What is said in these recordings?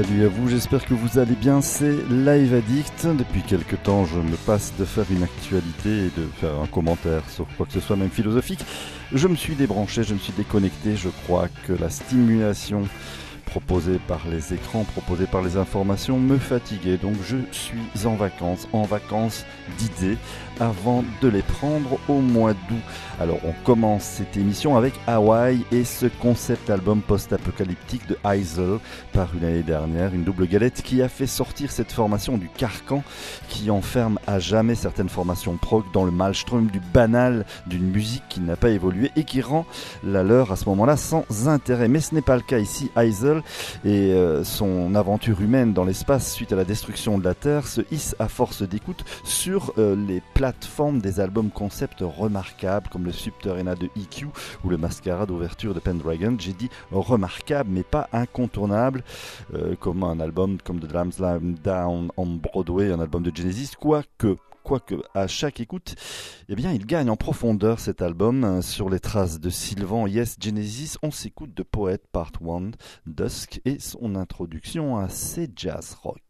Salut à vous, j'espère que vous allez bien, c'est Live Addict. Depuis quelque temps, je me passe de faire une actualité et de faire un commentaire sur quoi que ce soit, même philosophique. Je me suis débranché, je me suis déconnecté, je crois que la stimulation proposée par les écrans, proposée par les informations me fatiguait. Donc je suis en vacances d'idées avant de les prendre au mois d'août. Alors on commence cette émission avec Hawaii et ce concept album post-apocalyptique de Isle, paru l'année dernière, une double galette qui a fait sortir cette formation du carcan qui enferme à jamais certaines formations prog dans le maelstrom du banal d'une musique qui n'a pas évolué et qui rend la leur à ce moment-là sans intérêt. Mais ce n'est pas le cas ici. Isle et son aventure humaine dans l'espace suite à la destruction de la Terre se hisse à force d'écoute sur les plateformes des albums concept remarquables comme le Subterrana de EQ ou le Mascara d'ouverture de Pendragon. J'ai dit remarquable mais pas incontournable, comme un album comme The Lambs Lie Down on Broadway, un album de Genesis, quoique à chaque écoute, eh bien, il gagne en profondeur cet album sur les traces de Sylvan. Yes, Genesis, on s'écoute de Poet Part 1, Dusk et son introduction à ces jazz rock.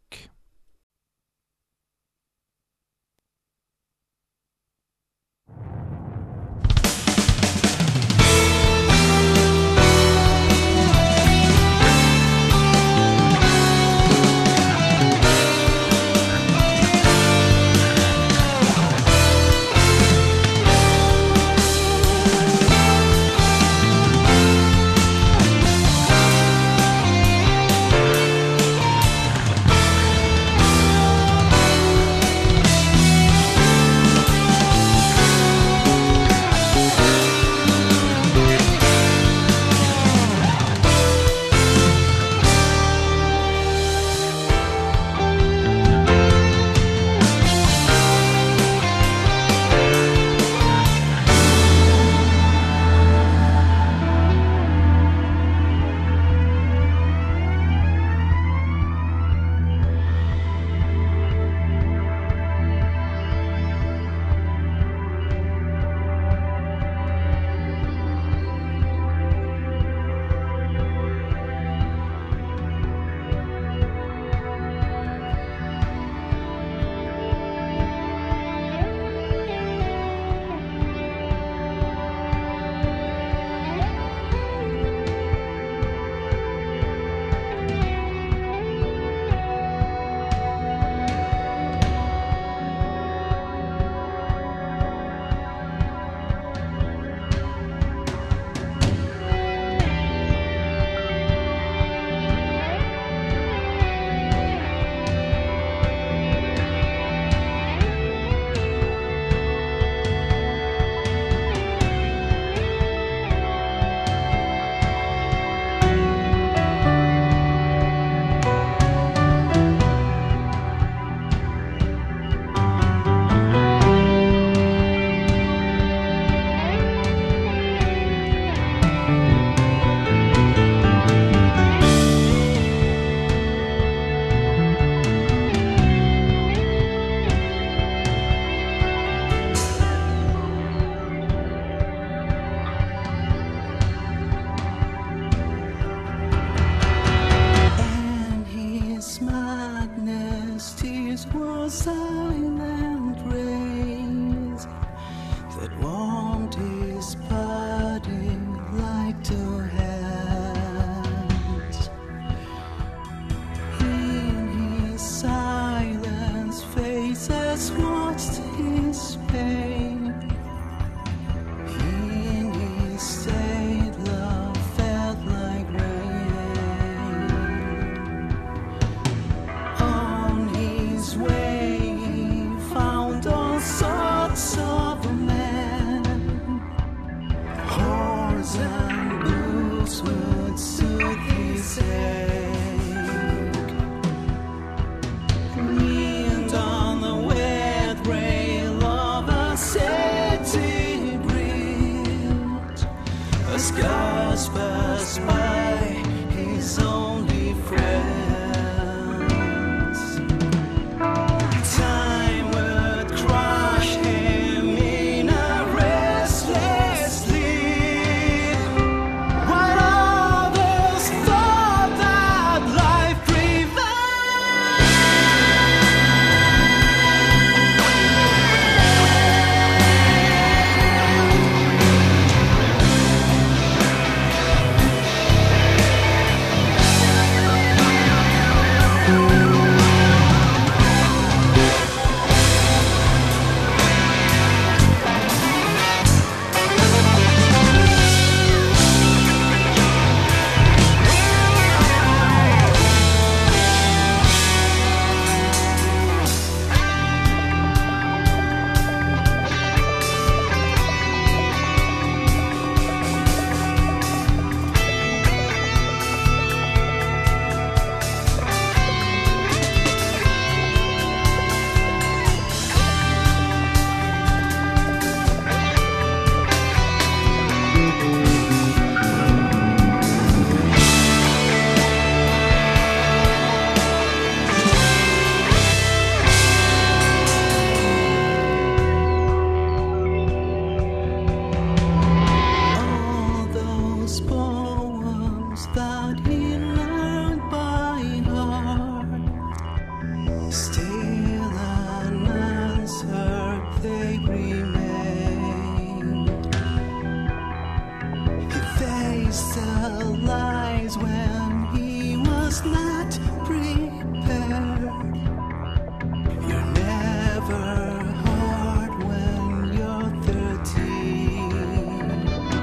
days when he was not prepared. You're never hard when you're 13.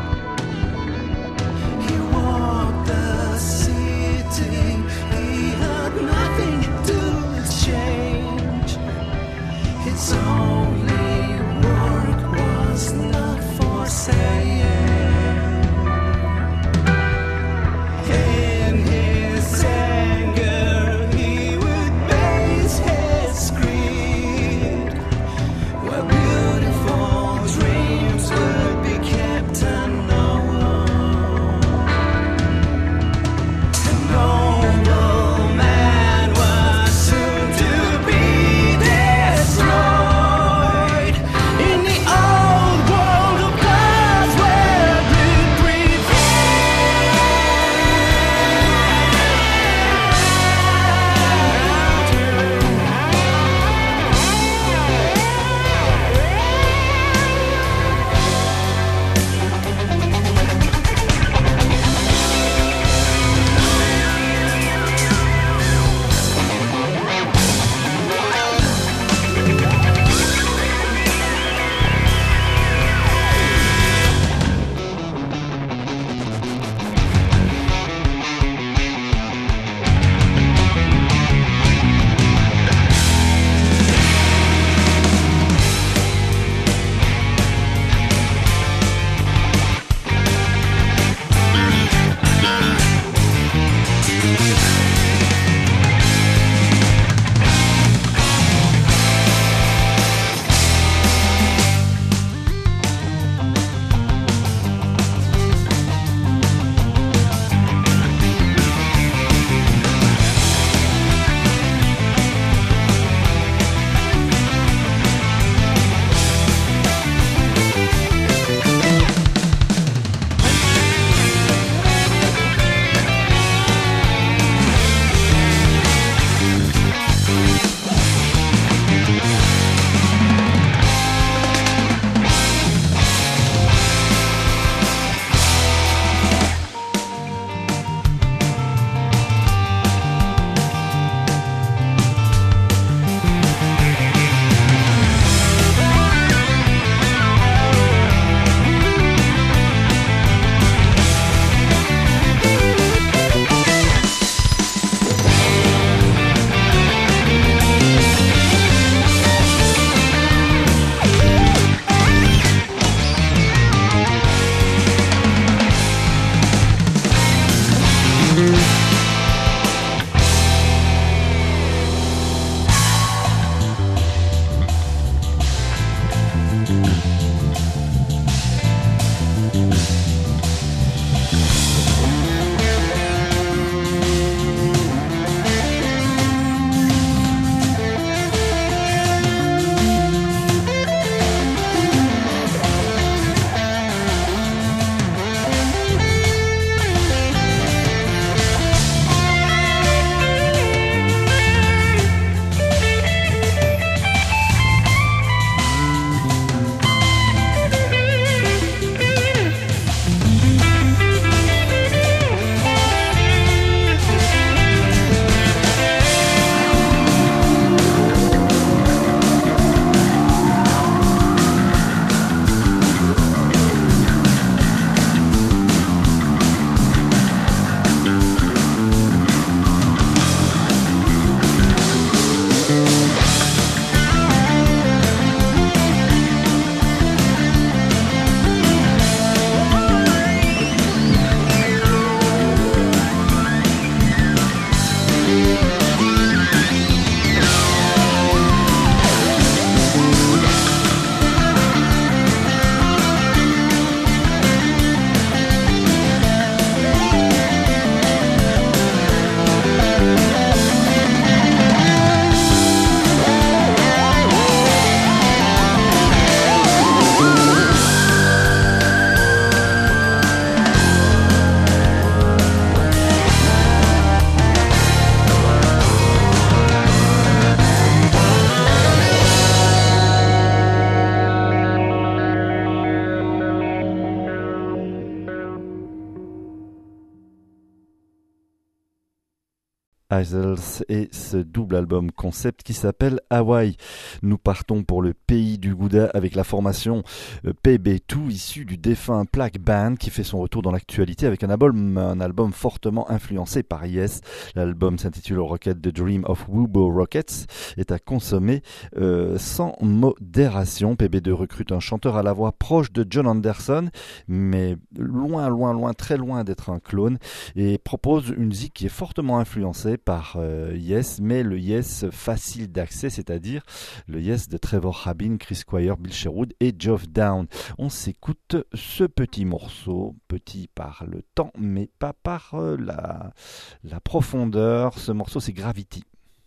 He walked the city, he had nothing to change. His only work was not for saying. In his anger, he would base his creed, where beautiful dreams would be kept unknown. A noble man was soon to be destroyed in the old world of plasma. Isles et ce double album concept qui s'appelle Hawaii. Nous partons pour le pays du Gouda avec la formation PB2 issue du défunt Plague Band qui fait son retour dans l'actualité avec un album fortement influencé par Yes. L'album s'intitule Rocket The Dream of Wubo Rockets est à consommer sans modération. PB2 recrute un chanteur à la voix proche de John Anderson mais loin, très loin d'être un clone et propose une musique qui est fortement influencée par Yes, mais le Yes facile d'accès, c'est-à-dire le Yes de Trevor Rabin, Chris Squire, Bill Sherwood et Geoff Down. On s'écoute ce petit morceau, petit par le temps, mais pas par la profondeur. Ce morceau, c'est Gravity.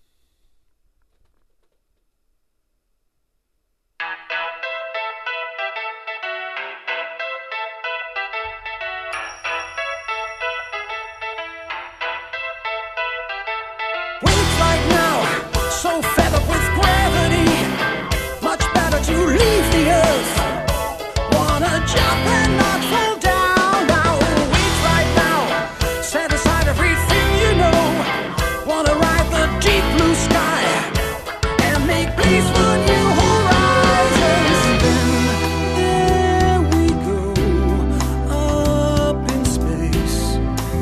So fed up with gravity, much better to leave the earth. Wanna jump and not fall down. Now weak right now, set aside everything you know. Wanna ride the deep blue sky and make place for new horizons. Then there we go, up in space,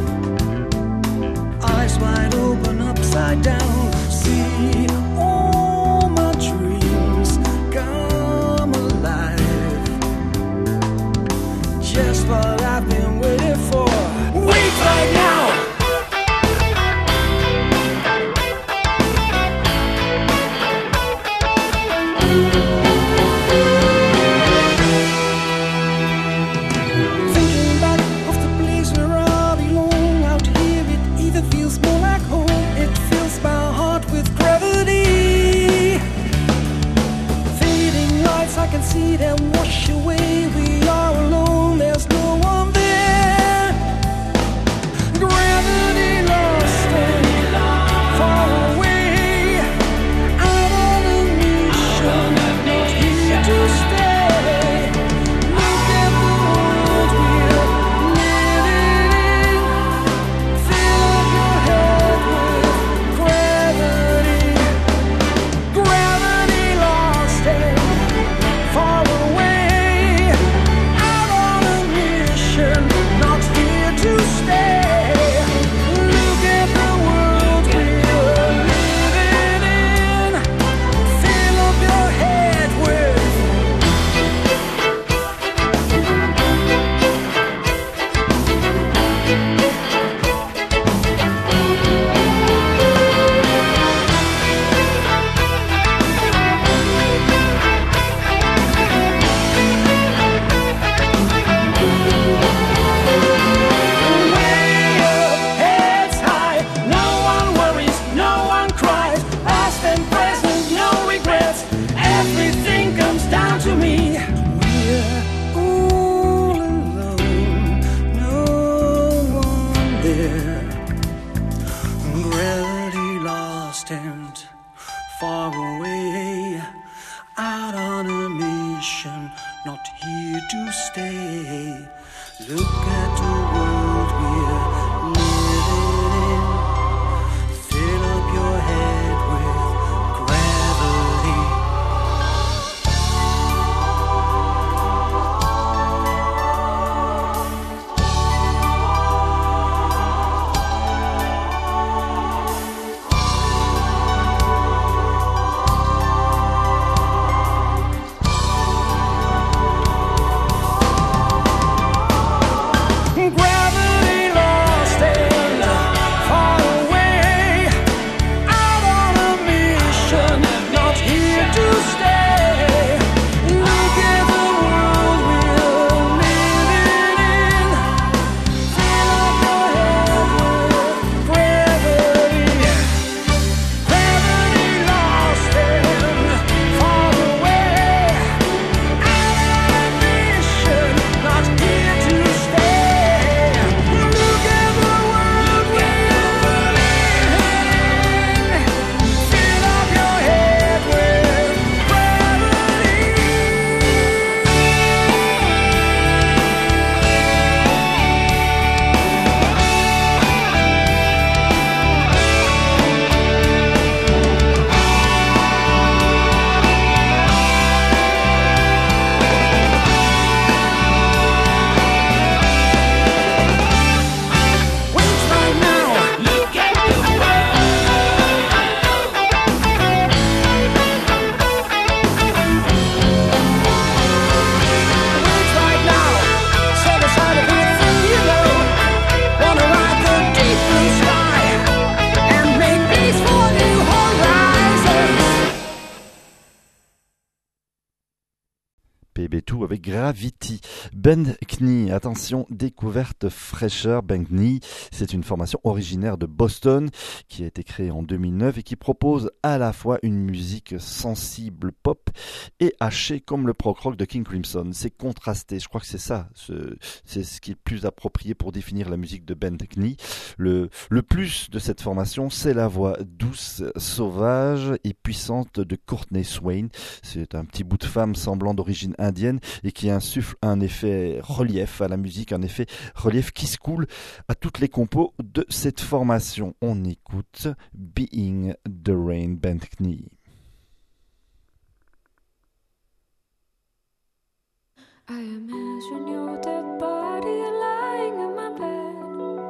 eyes wide open, upside down. See all my dreams come alive. Just what I've been waiting for. Wait right now. Thinking back of the place where I belong. Out here it either feels more like home. It fills my heart with gravity. Fading lights, I can see them wash away. We are alone, there's no one there. Gravity lost and far away. Out on a mission, not here to stay. Look at the world we're living in. Fill up your head with gravity. Gravity lost and far away. Out on a mission, not here to stay. Look at the world we're living in. Fill up your head with way up, heads high. No one worries, no one cries. Past and present, no regrets. Everything comes down to me. We're all alone, no one there. Gravity lost and far away. Out on a mission, not here to stay. Look at the world we're living in. Fill up your head with gravity. Gravity PB2 avec Gravity. Bend Knee, attention, découverte fraîcheur. Bend Knee, c'est une formation originaire de Boston qui a été créée en 2009 et qui propose à la fois une musique sensible pop et hachée comme le prog rock de King Crimson. C'est contrasté, je crois que c'est ça, c'est ce qui est le plus approprié pour définir la musique de Bend Knee. Le plus de cette formation, c'est la voix douce, sauvage et puissante de Courtney Swain. C'est un petit bout de femme semblant d'origine indienne et qui insuffle un effet relief à la musique, un effet relief qui se coule à toutes les compos de cette formation. On écoute Being the Rain, Bend Knee. I imagine your dead body lying in my bed,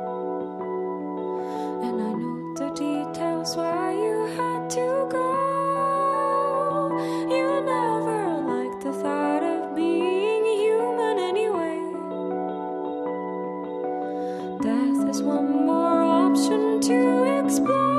and I know the details why you had to go. You never liked the thought of being human anyway. Death is one more option to explore.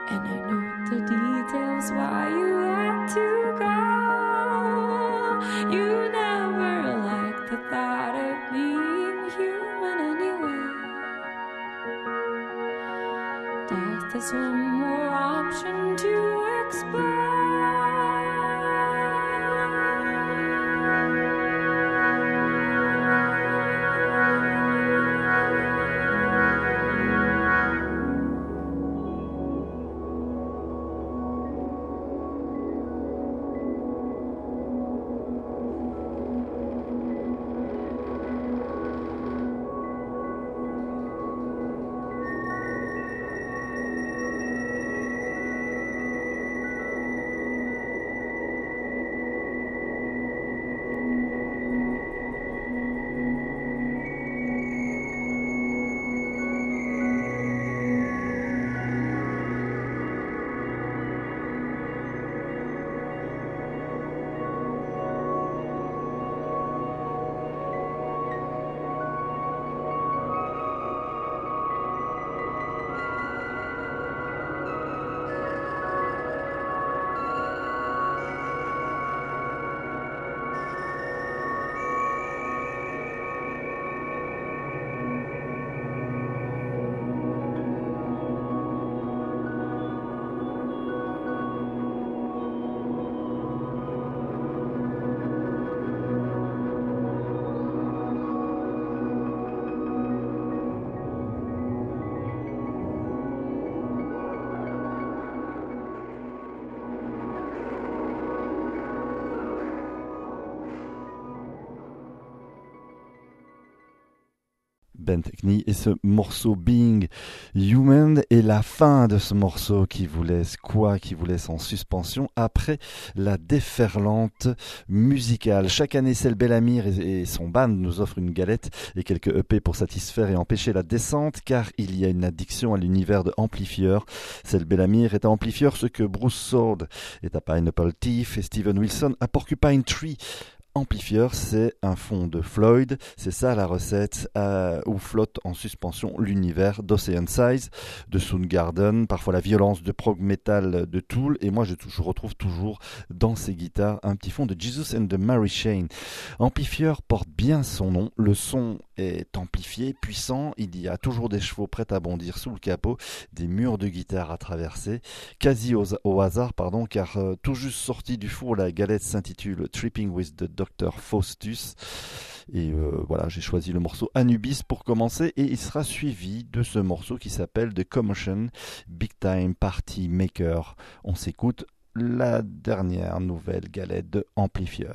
And I know the details why you had to go. You never liked the thought of being human anyway. Death is one more option to explore. Ben Tekny et ce morceau Being Human et la fin de ce morceau qui vous laisse en suspension après la déferlante musicale. Chaque année, Cell Bellamir et son band nous offrent une galette et quelques EP pour satisfaire et empêcher la descente car il y a une addiction à l'univers de Amplifier. Cell Bellamir est à Amplifier ce que Bruce Sword est à Pineapple Thief et Steven Wilson à Porcupine Tree. Amplifier, c'est un fond de Floyd, c'est ça la recette où flotte en suspension l'univers d'Ocean Size, de Soundgarden, parfois la violence de prog metal de Tool, et moi je retrouve toujours dans ces guitares un petit fond de Jesus and the Mary Chain. Amplifier porte bien son nom, le son est amplifié, puissant, il y a toujours des chevaux prêts à bondir sous le capot, des murs de guitare à traverser, quasi au hasard, car tout juste sorti du four, la galette s'intitule Tripping with the Dr. Faustus. Et voilà, j'ai choisi le morceau Anubis pour commencer et il sera suivi de ce morceau qui s'appelle The Commotion Big Time Party Maker. On s'écoute la dernière nouvelle galette de Amplifier.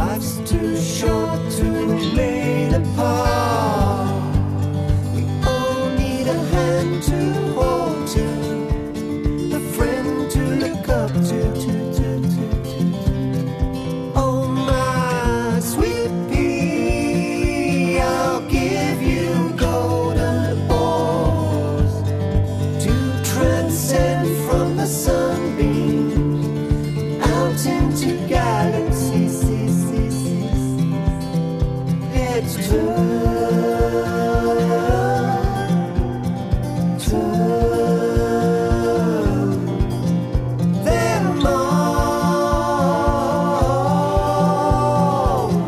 Life's too short to remain apart. We all need a hand to hold to, a friend to look up to. Oh my sweet pea, I'll give you golden balls to transcend from the sunbeams out into galaxies. Let's turn them all.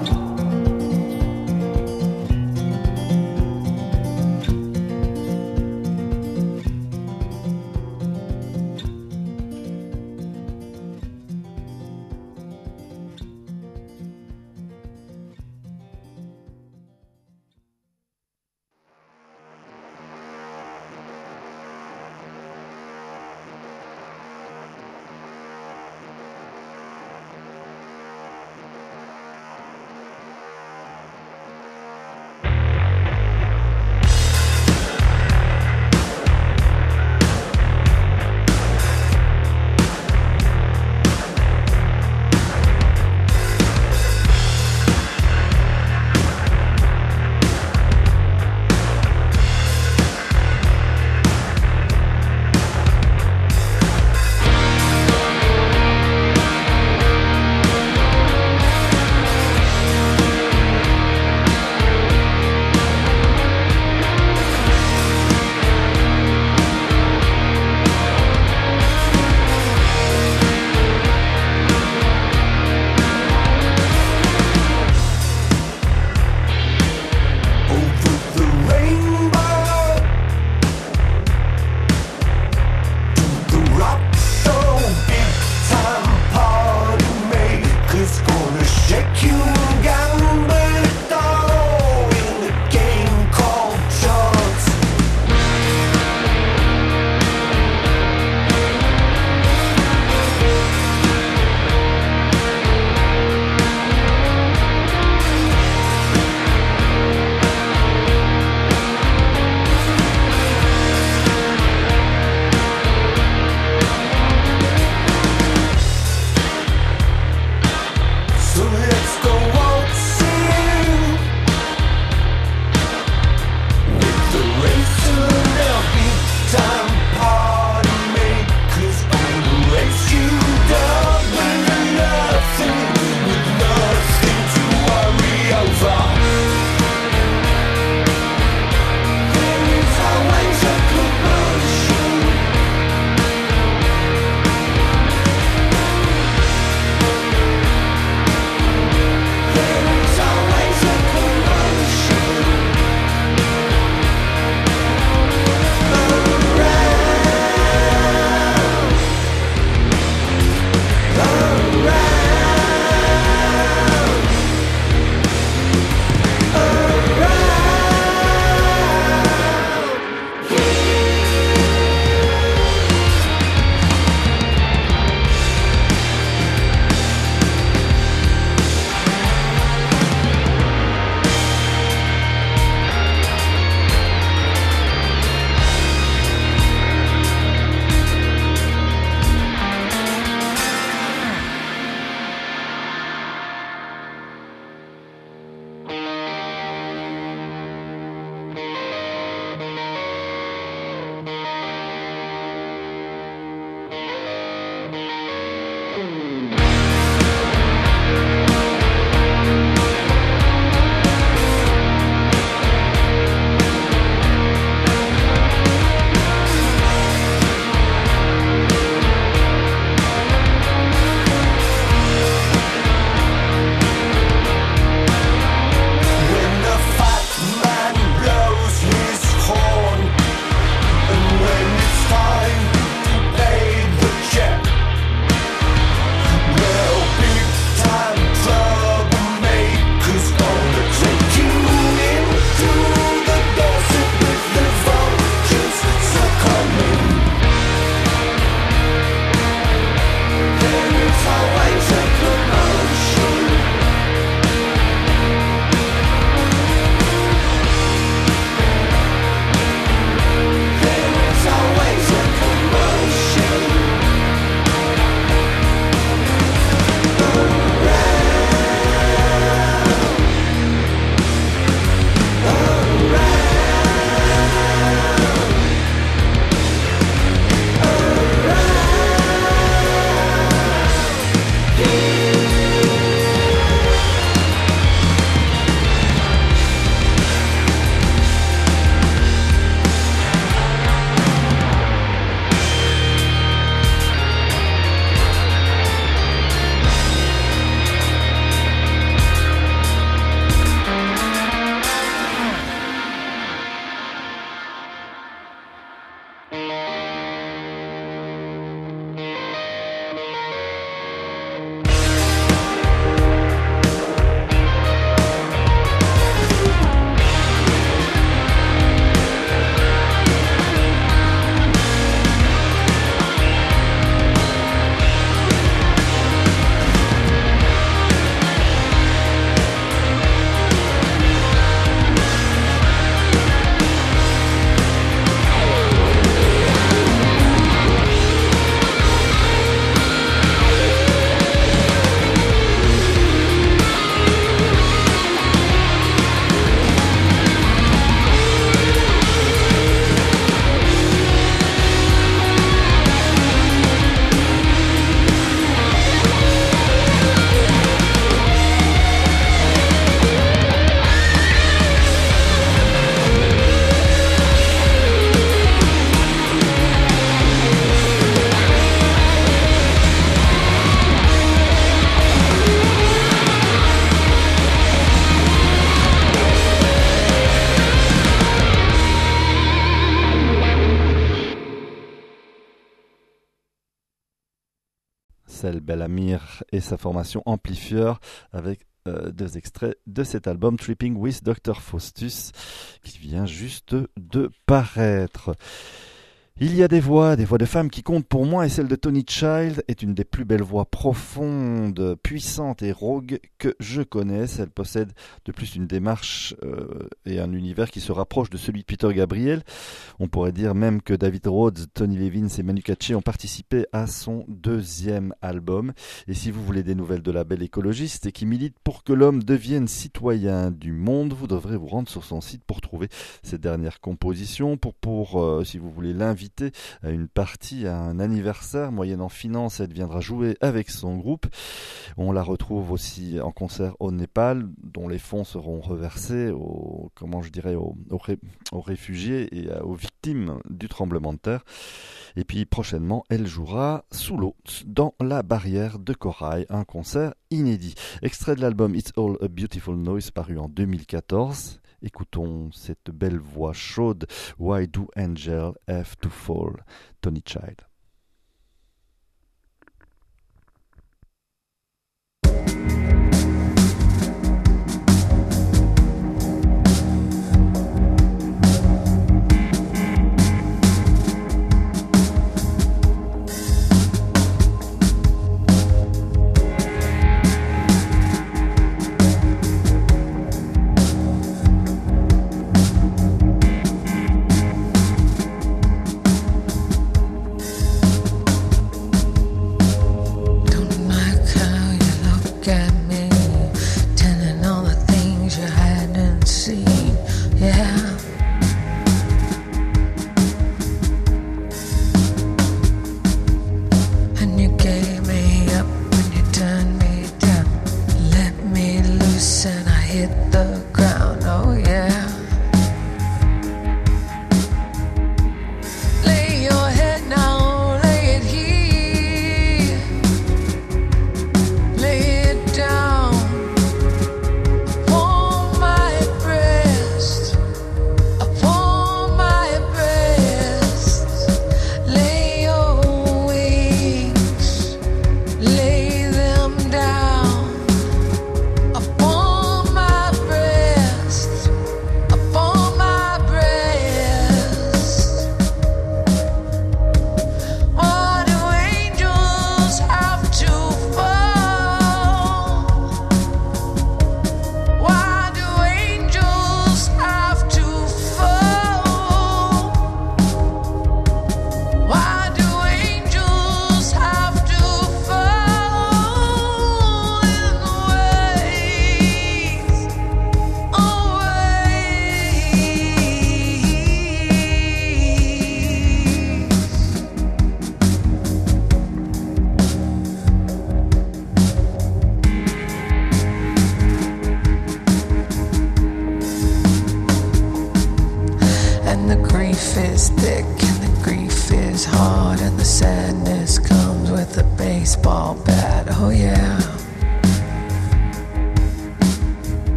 Marcel Bellamir et sa formation Amplifier avec deux extraits de cet album Tripping with Dr. Faustus qui vient juste de paraître. Il y a des voix de femmes qui comptent pour moi et celle de Toni Child est une des plus belles voix profondes, puissantes et rogues que je connaisse. Elle possède de plus une démarche et un univers qui se rapproche de celui de Peter Gabriel. On pourrait dire même que David Rhodes, Tony Levins et Manu Katché ont participé à son deuxième album. Et si vous voulez des nouvelles de la belle écologiste et qui milite pour que l'homme devienne citoyen du monde, vous devrez vous rendre sur son site pour trouver ses dernières compositions, pour si vous voulez l'inviter à une partie, à un anniversaire, moyennant finance, elle viendra jouer avec son groupe. On la retrouve aussi en concert au Népal, dont les fonds seront reversés aux réfugiés et aux victimes du tremblement de terre. Et puis prochainement, elle jouera sous l'eau, dans la barrière de corail, un concert inédit. Extrait de l'album It's All a Beautiful Noise, paru en 2014. Écoutons cette belle voix chaude. Why do angels have to fall? Toni Child.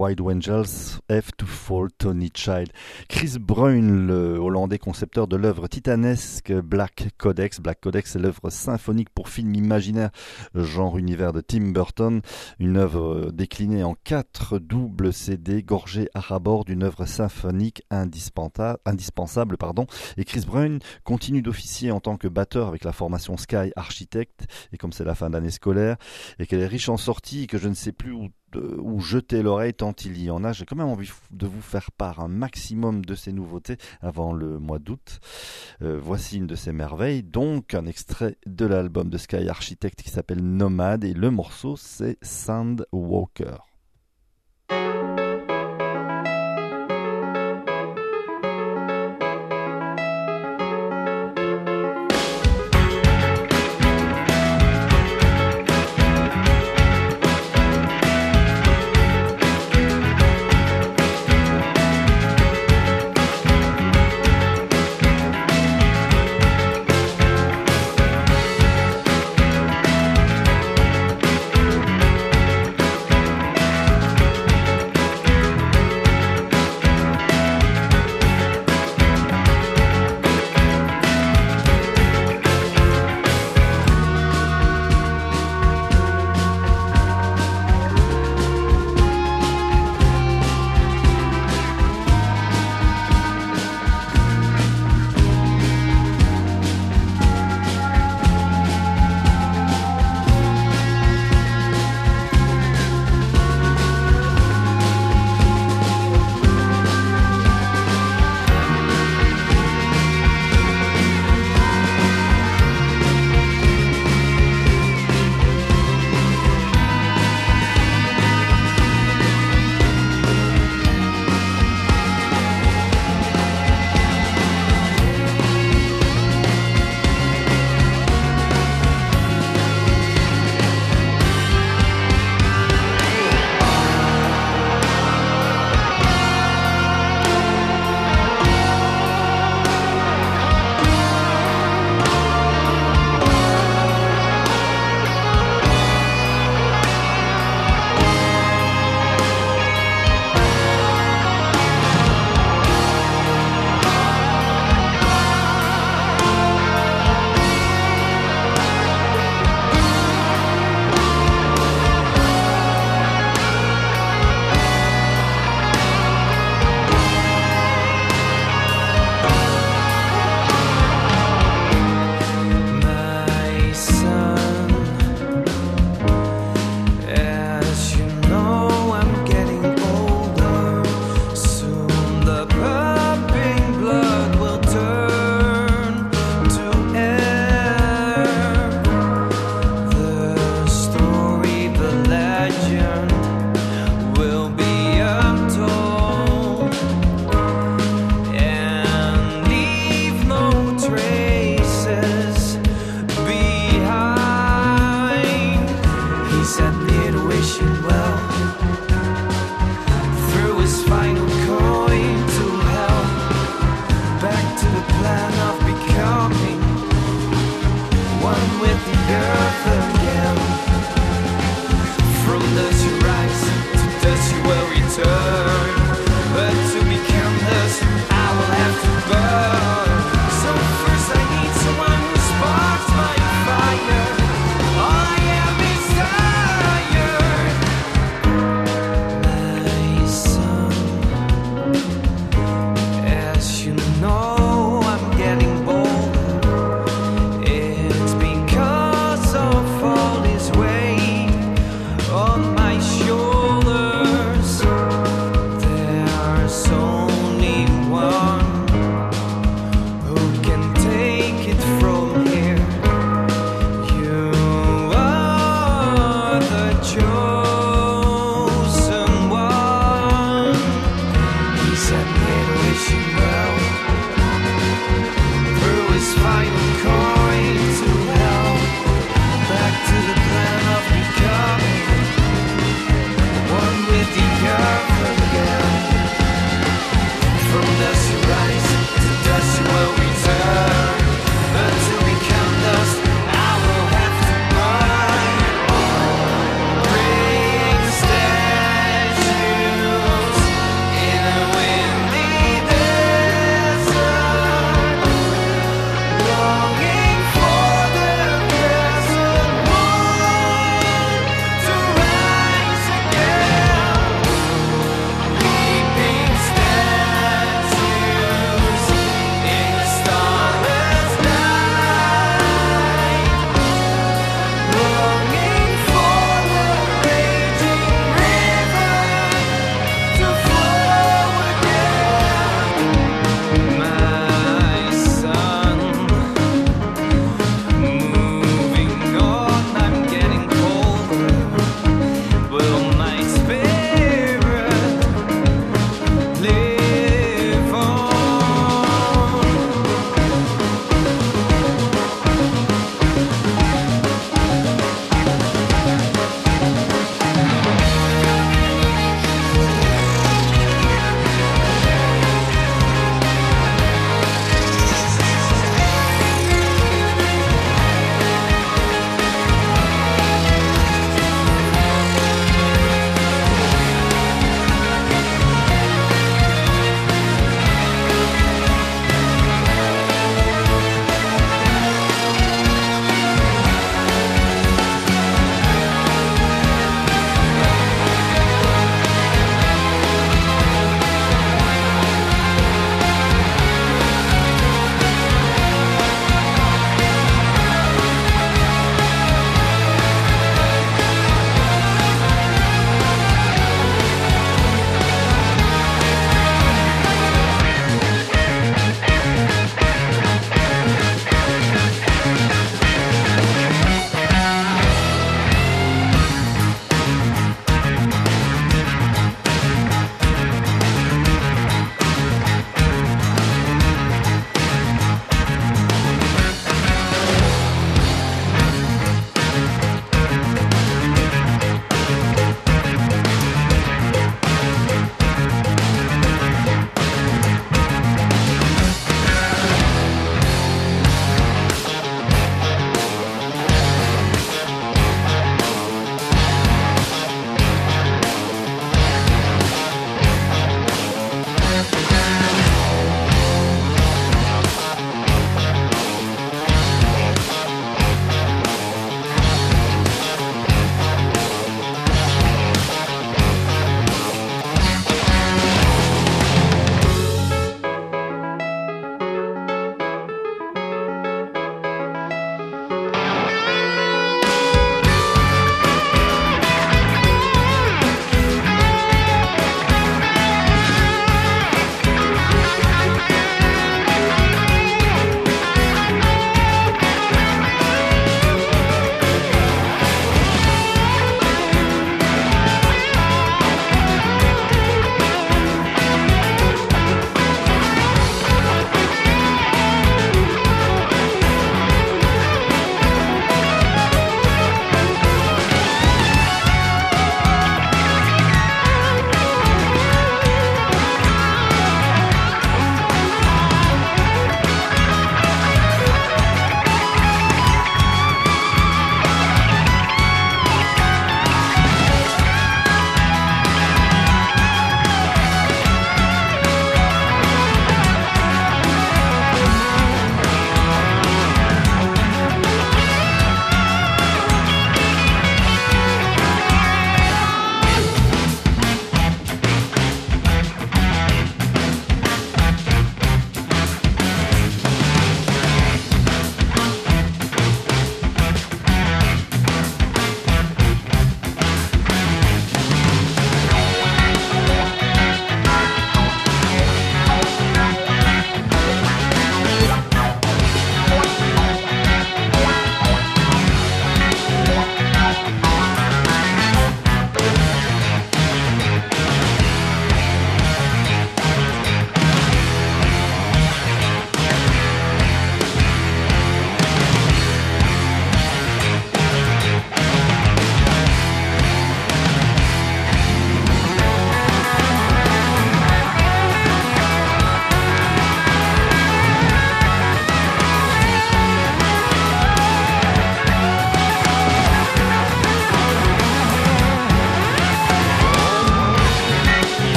Why do Angels Have to Fall, Tony Child. Chris Bruyn, le Hollandais concepteur de l'œuvre titanesque Black Codex. Black Codex, c'est l'œuvre symphonique pour film imaginaire, genre univers de Tim Burton. Une œuvre déclinée en 4 doubles CD, gorgée à ras-bord d'une œuvre symphonique indispensable. Et Chris Bruyn continue d'officier en tant que batteur avec la formation Sky Architect. Et comme c'est la fin d'année scolaire et qu'elle est riche en sorties, que je ne sais plus où jeter l'oreille tant il y en a, j'ai quand même envie de vous faire part un maximum de ces nouveautés avant le mois d'août. Voici une de ces merveilles, donc un extrait de l'album de Sky Architect qui s'appelle Nomade, et le morceau c'est Sandwalker.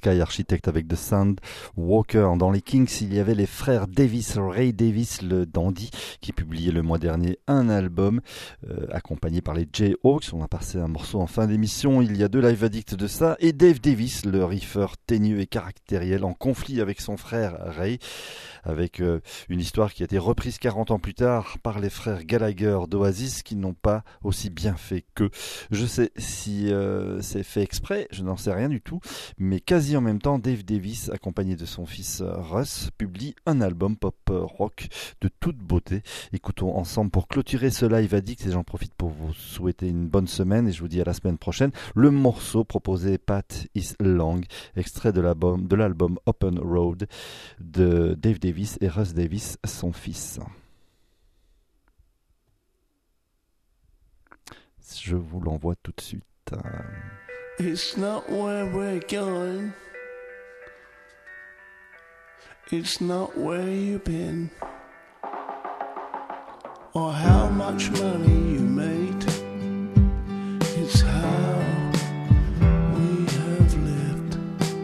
Sky Architect avec The Sound Walker. Dans les Kings, il y avait les frères Davis, Ray Davis, le dandy, qui publiait le mois dernier un album, accompagné par les Jayhawks. On a passé un morceau en fin d'émission, il y a 2 live addicts de ça, et Dave Davis, le riffeur teigneux et caractériel, en conflit avec son frère Ray, avec une histoire qui a été reprise 40 ans plus tard par les frères Gallagher d'Oasis, qui n'ont pas aussi bien fait qu'eux. Je sais si c'est fait exprès, je n'en sais rien du tout, mais quasi en même temps, Dave Davis, accompagné de son fils Russ, publie un album pop rock de toute beauté. Écoutons ensemble pour clôturer ce live addict, et j'en profite pour vous souhaiter une bonne semaine, et je vous dis à la semaine prochaine, le morceau proposé Pat Is Long, extrait de l'album Open Road de Dave Davis et Russ Davis, son fils. Je vous l'envoie tout de suite. It's not where we're going. It's not where you've been. Or how much money you made. It's how we have lived.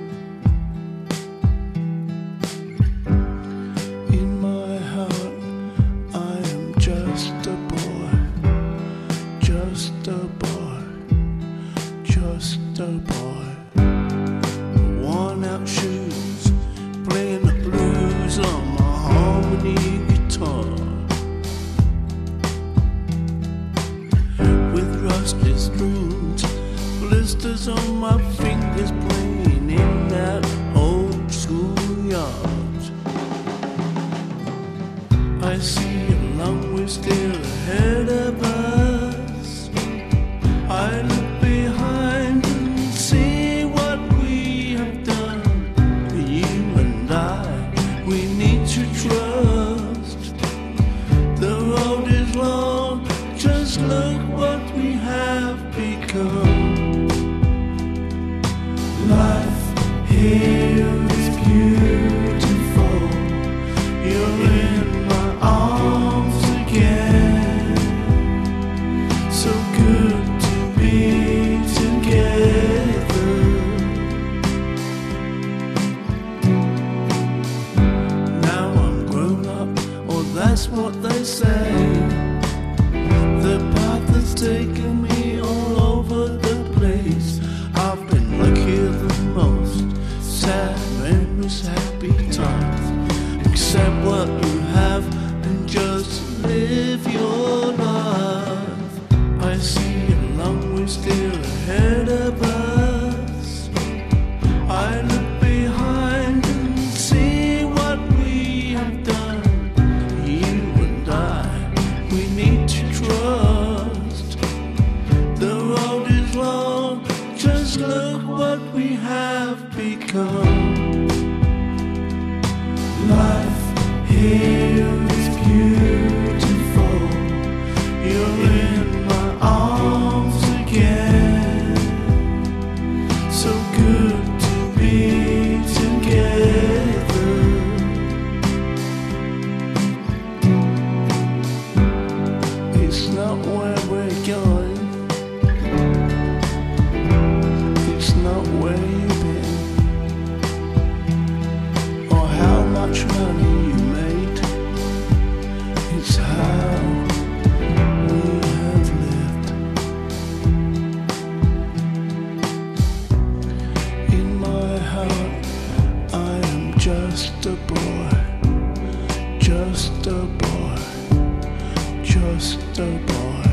In my heart, I am just a boy. Just a boy. Just a boy. Worn out shoes, playing the blues on my harmony guitar. With rusty strings, blisters on my fingers, playing in that old schoolyard. I see a long way still ahead of us. I look behind and see what we have done. You and I, we need to trust. The road is long, just look what we have become. Life here is beautiful. You're in my arms again. So good to be together. Now I'm grown up, or that's what they say. The path has taken me all over the place. I've been luckier than most. Sad memories, happy times. Accept what you have and just live your life. I see a long way still ahead of us. I look behind and see what we have done. You and I, we need to trust. The road is long, just look what we have become. Life here is beautiful. You're in my arms again. So good to be together. It's not where we're going. It's not where you've been. Or how much money you made. It's how we have lived. In my heart, I am just a boy. Just a boy. Just a boy.